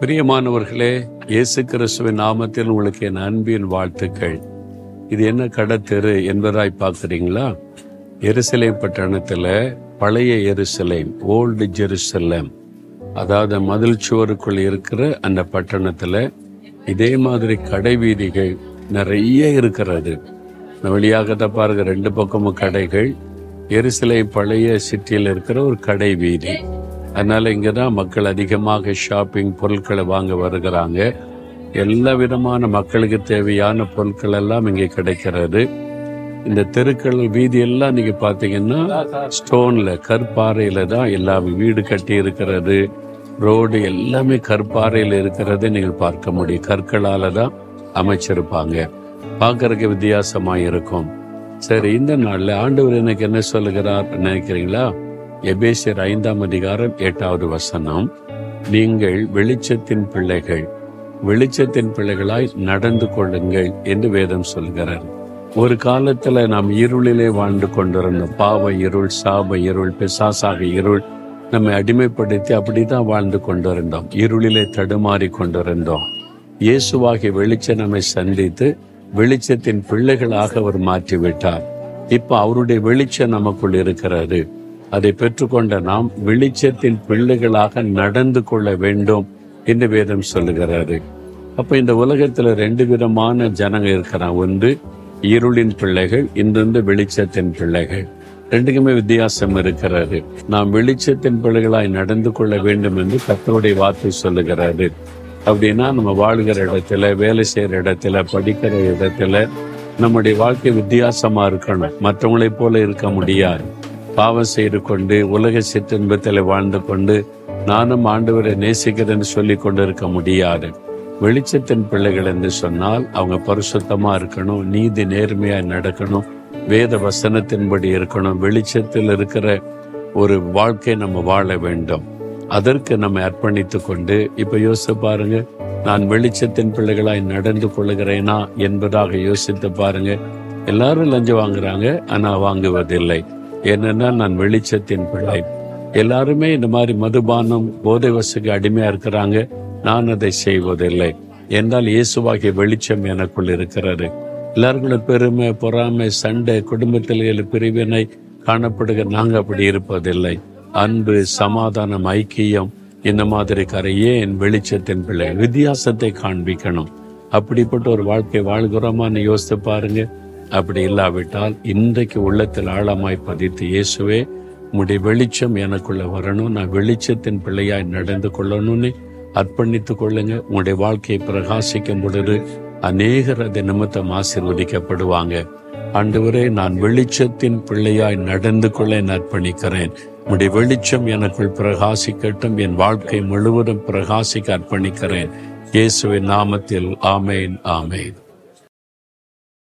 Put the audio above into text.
பிரியமானவர்களே, இயேசு கிறிஸ்துவின் நாமத்தில் உங்களுக்கு என் அன்பின் வாழ்த்துக்கள். இது என்ன கடத்தெரு என்பதாய் பார்க்குறீங்களா? எருசலேம் பட்டணத்துல பழைய எருசலேம், ஓல்டு ஜெருசலேம், அதாவது மதில் சுவருக்குள் இருக்கிற அந்த பட்டணத்துல இதே மாதிரி கடை வீதிகள் நிறைய இருக்கிறது. வழியாகத்தான் பாருங்க, 2 பக்கமும் கடைகள். எருசலேம் பழைய சிட்டியில் இருக்கிற ஒரு கடை வீதி. அதனால இங்கதான் மக்கள் அதிகமாக ஷாப்பிங் பொருட்களை வாங்க வருகிறாங்க. எல்லா விதமான மக்களுக்கு தேவையான பொருட்கள் எல்லாம் இங்கே கிடைக்கிறது. இந்த தெருக்கள் வீதி எல்லாம் நீங்க பாத்தீங்கன்னா ஸ்டோன்ல, கற்பாறையில தான் எல்லா வீடு கட்டி இருக்கிறது. ரோடு எல்லாமே கற்பாறையில இருக்கிறது நீங்கள் பார்க்க முடியும். கற்களால தான் அமைச்சிருப்பாங்க. பார்க்கறதுக்கு வித்தியாசமா இருக்கும். சரி, இந்த நாள்ல ஆண்டவர் எனக்கு என்ன சொல்லுகிறார் நினைக்கிறீங்களா? எபேசியர் 5ஆம் அதிகாரம் 8வது வசனம், நீங்கள் வெளிச்சத்தின் பிள்ளைகள், வெளிச்சத்தின் பிள்ளைகளாய் நடந்து கொள்ளுங்கள் என்று வேதம் சொல்கிறார். ஒரு காலத்துல நாம் இருளிலே வாழ்ந்து கொண்டிருந்தோம். பாவ இருள், சாப இருள், பிசாசாக இருள் நம்மை அடிமைப்படுத்தி அப்படிதான் வாழ்ந்து கொண்டிருந்தோம். இருளிலே தடுமாறி கொண்டிருந்தோம். இயேசுவாகிய வெளிச்சம் நம்மை சந்தித்து வெளிச்சத்தின் பிள்ளைகளாக அவர் மாற்றிவிட்டார். இப்ப அவருடைய வெளிச்சம் நமக்குள் இருக்கிறது. அதை பெற்றுக்கொண்ட நாம் வெளிச்சத்தின் பிள்ளைகளாக நடந்து கொள்ள வேண்டும் என்று வேதம் சொல்லுகிறாரு. அப்ப இந்த உலகத்துல 2 விதமான ஜனங்க இருக்கிறாங்க. ஒன்று இருளின் பிள்ளைகள், இன்னொன்று வெளிச்சத்தின் பிள்ளைகள். 2க்குமே வித்தியாசம் இருக்கிறது. நாம் வெளிச்சத்தின் பிள்ளைகளாய் நடந்து கொள்ள வேண்டும் என்று கர்த்தருடைய வார்த்தை சொல்லுகிறாரு. அப்படின்னா நம்ம வாழ்கிற இடத்துல, வேலை செய்யற இடத்துல, படிக்கிற இடத்துல நம்முடைய வாழ்க்கை வித்தியாசமா இருக்கணும். மற்றவங்களைப் போல இருக்க முடியாது. பாவம் செய்து கொண்டு உலக சிற்றின்பத்தில் வாழ்ந்து கொண்டு நானும் ஆண்டவரை நேசிக்கிறேன்னு சொல்லி கொண்டு இருக்க முடியாது. வெளிச்சத்தின் பிள்ளைகள் என்று சொன்னால் அவங்க பரிசுத்தமா இருக்கணும், நீதி நேர்மையாய் நடக்கணும், வேத வசனத்தின்படி இருக்கணும். வெளிச்சத்தில் இருக்கிற ஒரு வாழ்க்கை நம்ம வாழ வேண்டும். அதற்கு நம்ம அர்ப்பணித்து கொண்டு இப்ப யோசித்து பாருங்க, நான் வெளிச்சத்தின் பிள்ளைகளாய் நடந்து கொள்ளுகிறேனா என்பதாக யோசித்து பாருங்க. எல்லாரும் லஞ்சம் வாங்குறாங்க, ஆனா வாங்குவதில்லை. ஏன்னா நான் வெளிச்சத்தின் பிள்ளை. எல்லாருமே இந்த மாதிரி மதுபானம், போதை வசுக்கு அடிமையா இருக்கிறாங்க, நான் அதை செய்வதில்லை. என்றால் இயேசுவாகிய வெளிச்சம் எனக்குள் இருக்கிறது. எல்லாருக்கும் பெருமை, பொறாமை, சண்டை, குடும்பத்தில் பிரிவினை காணப்படுகிற நாங்க அப்படி இருப்பதில்லை. அன்பு, சமாதானம், ஐக்கியம், இந்த மாதிரி கரையே என் வெளிச்சத்தின் பிள்ளை. வித்தியாசத்தை காண்பிக்கணும். அப்படிப்பட்ட ஒரு வாழ்க்கை வாழ்கிறோமான்னு யோசித்து பாருங்க. அப்படி இல்லாவிட்டால் இன்றைக்கு உள்ளத்தில் ஆழமாய் பதித்து, இயேசுவே உம்முடைய வெளிச்சம் எனக்குள்ள வரணும், நான் வெளிச்சத்தின் பிள்ளையாய் நடந்து கொள்ளணும்னு அர்ப்பணித்து கொள்ளுங்க. உங்களுடைய வாழ்க்கையை பிரகாசிக்கும் பொழுது அநேகர் அதை நிமித்தம் ஆசீர்வதிக்கப்படுவாங்க. ஆண்டவரே, நான் வெளிச்சத்தின் பிள்ளையாய் நடந்து கொள்ள அர்ப்பணிக்கிறேன். உம்முடைய வெளிச்சம் எனக்குள் பிரகாசிக்கட்டும். என் வாழ்க்கை முழுவதும் பிரகாசிக்க அர்ப்பணிக்கிறேன். இயேசுவின் நாமத்தில் ஆமேன், ஆமேன்.